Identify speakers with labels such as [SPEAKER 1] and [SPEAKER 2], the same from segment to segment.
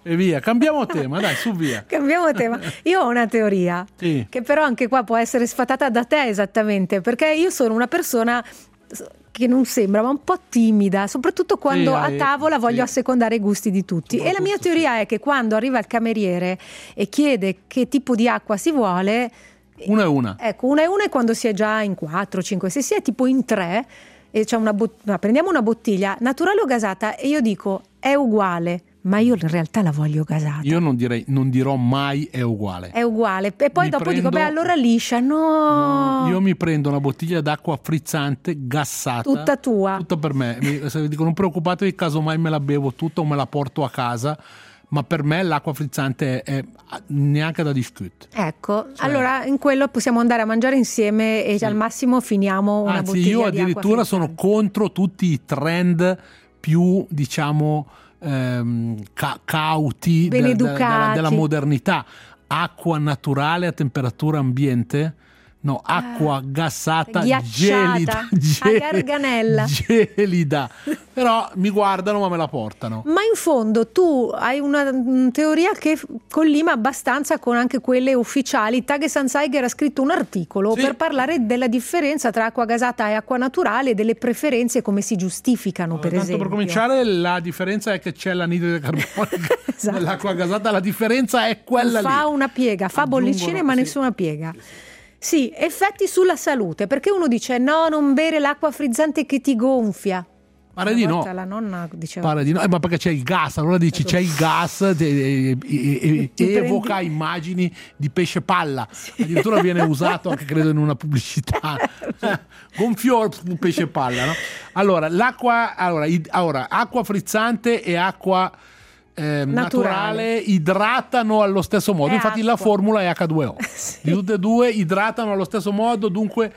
[SPEAKER 1] E via, cambiamo tema, dai, su via.
[SPEAKER 2] Cambiamo tema. Io ho una teoria,
[SPEAKER 1] Sì.
[SPEAKER 2] che però anche qua può essere sfatata da te esattamente, perché io sono una persona che non sembra, ma un po' timida, soprattutto quando
[SPEAKER 1] Sì,
[SPEAKER 2] a tavola voglio
[SPEAKER 1] sì.
[SPEAKER 2] assecondare i gusti di tutti. E la mia
[SPEAKER 1] Soprattutto
[SPEAKER 2] teoria è che quando arriva il cameriere e chiede che tipo di acqua si vuole,
[SPEAKER 1] Una e una.
[SPEAKER 2] ecco, una e una è quando si è già in 4, 5, se si è tipo in 3 e c'è prendiamo una bottiglia naturale o gasata e io dico è uguale, ma io in realtà la voglio gasata.
[SPEAKER 1] Io non dirò mai è uguale.
[SPEAKER 2] È uguale. E poi dopo dico, beh, allora liscia.
[SPEAKER 1] No, io mi prendo una bottiglia d'acqua frizzante gassata.
[SPEAKER 2] Tutta tua.
[SPEAKER 1] Tutta per me. Se dico non preoccupatevi, casomai me la bevo tutta o me la porto a casa. Ma per me l'acqua frizzante è neanche da discutere.
[SPEAKER 2] Ecco, allora in quello possiamo andare a mangiare insieme e al massimo finiamo una
[SPEAKER 1] Anzi,
[SPEAKER 2] bottiglia
[SPEAKER 1] io
[SPEAKER 2] di acqua
[SPEAKER 1] addirittura
[SPEAKER 2] frizzante.
[SPEAKER 1] sono contro tutti i trend più, diciamo, cauti
[SPEAKER 2] Beneducati.
[SPEAKER 1] della modernità. Acqua naturale a temperatura ambiente. No, acqua gassata,
[SPEAKER 2] ghiacciata, a garganella.
[SPEAKER 1] gelida. Però mi guardano ma me la portano.
[SPEAKER 2] Ma in fondo tu hai una teoria che collima abbastanza con anche quelle ufficiali. Tag Sanzaiger ha scritto un articolo per parlare della differenza tra acqua gasata e acqua naturale e delle preferenze, come si giustificano, per
[SPEAKER 1] Tanto
[SPEAKER 2] esempio.
[SPEAKER 1] per cominciare, la differenza è che c'è l'anidride carbonica
[SPEAKER 2] Esatto.
[SPEAKER 1] nell'acqua gasata, la differenza è quella lì.
[SPEAKER 2] Fa una piega, fa bollicine ma nessuna piega. Sì, effetti sulla salute, perché uno dice no, non bere l'acqua frizzante che ti gonfia.
[SPEAKER 1] Pare di no.
[SPEAKER 2] La nonna diceva
[SPEAKER 1] Pare di no, ma perché c'è il gas, allora dici c'è il gas e evoca immagini di pesce palla. Addirittura viene usato anche credo in una pubblicità. Gonfiò un pesce palla, no? Allora, acqua frizzante e acqua naturale idratano allo stesso modo.
[SPEAKER 2] È
[SPEAKER 1] Infatti la
[SPEAKER 2] acqua.
[SPEAKER 1] formula è H2O.
[SPEAKER 2] Sì.
[SPEAKER 1] Di tutte e due idratano allo stesso modo, dunque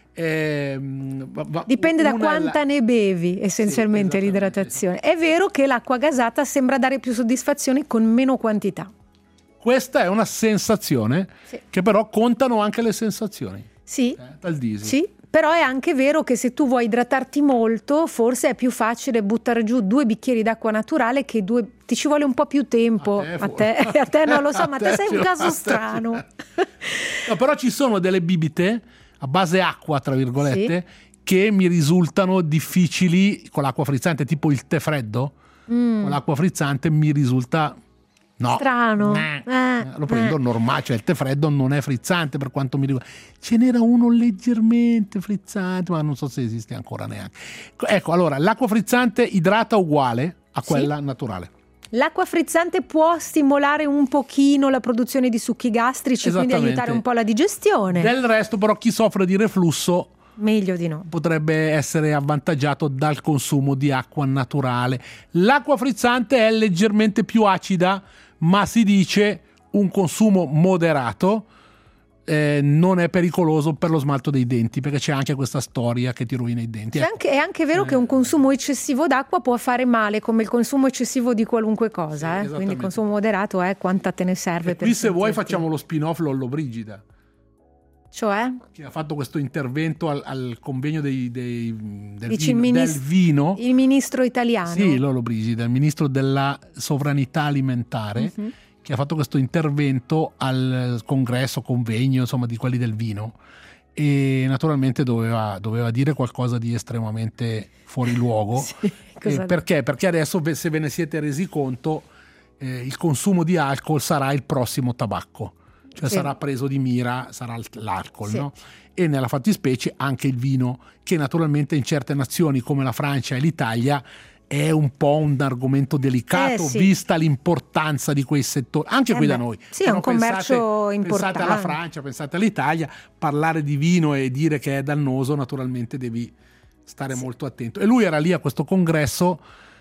[SPEAKER 2] dipende da quanta ne bevi essenzialmente
[SPEAKER 1] Sì,
[SPEAKER 2] l'idratazione. È vero che l'acqua gasata sembra dare più soddisfazione con meno quantità.
[SPEAKER 1] Questa è una sensazione, che però contano anche le sensazioni.
[SPEAKER 2] Sì,
[SPEAKER 1] Dal diesel.
[SPEAKER 2] sì, però è anche vero che se tu vuoi idratarti molto, forse è più facile buttare giù 2 bicchieri d'acqua naturale che ti ci vuole un po' più tempo. A te non lo so, ma te sei un caso strano.
[SPEAKER 1] No, però ci sono delle bibite a base acqua, tra virgolette, che mi risultano difficili con l'acqua frizzante, tipo il tè freddo. Con l'acqua frizzante mi risulta
[SPEAKER 2] strano.
[SPEAKER 1] Lo prendo normale, cioè il tè freddo non è frizzante per quanto mi riguarda. Ce n'era uno leggermente frizzante, ma non so se esiste ancora neanche. Ecco, allora l'acqua frizzante idrata uguale a quella naturale.
[SPEAKER 2] L'acqua frizzante può stimolare un pochino la produzione di succhi gastrici, quindi aiutare un po' la digestione.
[SPEAKER 1] Del resto, però, chi soffre di reflusso
[SPEAKER 2] meglio di no.
[SPEAKER 1] Potrebbe essere avvantaggiato dal consumo di acqua naturale. L'acqua frizzante è leggermente più acida, ma si dice un consumo moderato non è pericoloso per lo smalto dei denti, perché c'è anche questa storia che ti rovina i denti.
[SPEAKER 2] È anche vero che un consumo eccessivo d'acqua può fare male, come il consumo eccessivo di qualunque cosa. Quindi il consumo moderato è quanta te ne serve.
[SPEAKER 1] Qui se vuoi facciamo lo spin-off Lollobrigida.
[SPEAKER 2] Cioè?
[SPEAKER 1] Che ha fatto questo intervento al convegno del
[SPEAKER 2] vino. Il ministro italiano.
[SPEAKER 1] Sì, Lollobrigida, il ministro della sovranità alimentare, che ha fatto questo intervento al congresso, convegno, insomma, di quelli del vino, e naturalmente doveva dire qualcosa di estremamente fuori luogo. Perché? Perché adesso, se ve ne siete resi conto, il consumo di alcol sarà il prossimo tabacco. Cioè sarà preso di mira, sarà l'alcol, no? E nella fattispecie anche il vino, che naturalmente in certe nazioni come la Francia e l'Italia è un po' un argomento delicato, vista l'importanza di quei settori, anche qui da noi.
[SPEAKER 2] Sì, è un commercio importante.
[SPEAKER 1] Pensate alla Francia, pensate all'Italia, parlare di vino e dire che è dannoso, naturalmente devi stare molto attento. E lui era lì a questo congresso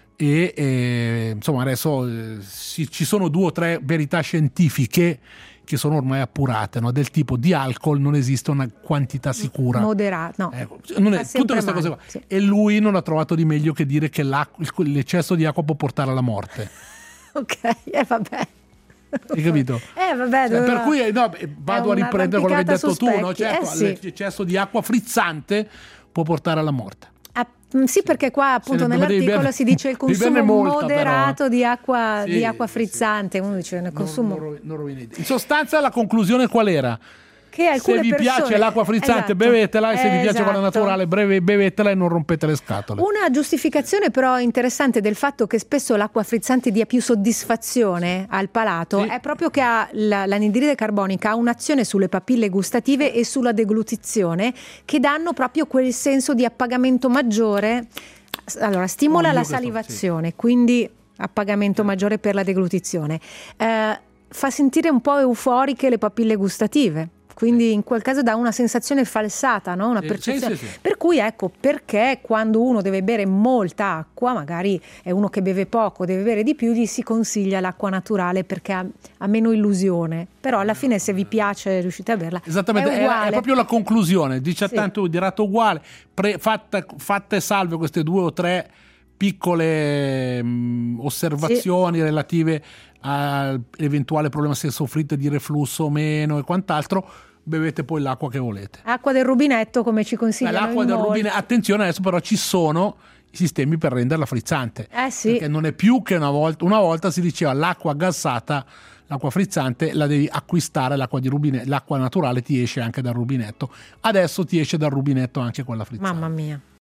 [SPEAKER 1] e insomma adesso ci sono 2 o 3 verità scientifiche che sono ormai appurate, no? Del tipo: di alcol non esiste una quantità sicura,
[SPEAKER 2] moderata,
[SPEAKER 1] non è tutte queste cose qua. E lui non ha trovato di meglio che dire che l'eccesso di acqua può portare alla morte.
[SPEAKER 2] Ok, vabbè.
[SPEAKER 1] Hai capito?
[SPEAKER 2] Vabbè,
[SPEAKER 1] per cui vado a riprendere quello che hai detto tu, no? Certo, l'eccesso di acqua frizzante può portare alla morte.
[SPEAKER 2] Sì, perché qua appunto nell'articolo si dice il consumo moderato di acqua frizzante. Uno dice il consumo.
[SPEAKER 1] In sostanza la conclusione qual era?
[SPEAKER 2] Che
[SPEAKER 1] se vi piace l'acqua frizzante, bevetela, e se vi piace quella naturale, bevetela e non rompete le scatole.
[SPEAKER 2] Una giustificazione però interessante del fatto che spesso l'acqua frizzante dia più soddisfazione al palato è proprio che l'anidride carbonica ha un'azione sulle papille gustative e sulla deglutizione che danno proprio quel senso di appagamento maggiore. Allora, stimola la salivazione, quindi appagamento maggiore per la deglutizione. Fa sentire un po' euforiche le papille gustative. Quindi in quel caso dà una sensazione falsata, no? Una percezione. Sì. Per cui ecco perché quando uno deve bere molta acqua, magari è uno che beve poco, deve bere di più, gli si consiglia l'acqua naturale perché ha meno illusione. Però alla fine se vi piace riuscite a berla.
[SPEAKER 1] Esattamente, è proprio la conclusione, dice tanto diretto uguale, fatte salve queste 2 o 3 piccole osservazioni relative all'eventuale problema se soffrite di reflusso o meno e quant'altro, bevete poi l'acqua che volete.
[SPEAKER 2] Acqua del rubinetto, come ci consigliano.
[SPEAKER 1] L'acqua del rubinetto, attenzione, adesso però ci sono i sistemi per renderla frizzante. Perché non è più che una volta si diceva l'acqua gassata, l'acqua frizzante la devi acquistare, l'acqua naturale ti esce anche dal rubinetto. Adesso ti esce dal rubinetto anche quella frizzante.
[SPEAKER 2] Mamma mia.